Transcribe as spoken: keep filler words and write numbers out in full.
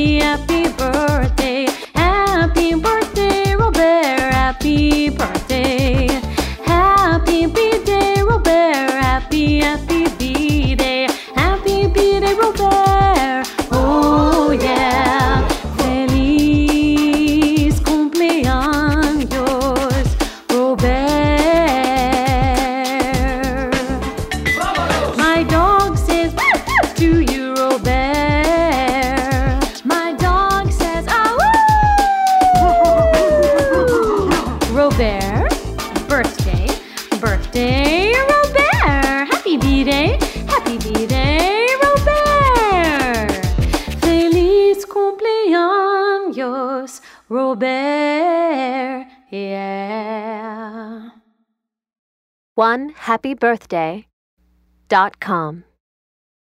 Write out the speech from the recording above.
happy, happy birthday. Happy birthday, Robert. Happy birthday. Happy B-Day, Robert. Happy, happy B-Day. Happy B-Day, Robert. Oh yeah. Feliz cumpleaños, Robert. My dog says to you, Robert. My dog says, ah, woo! Robert, birthday, birthday, Robert. Happy B-Day, happy B-Day, Robert. Feliz cumpleaños, Robert. Yeah. one happy birthday dot com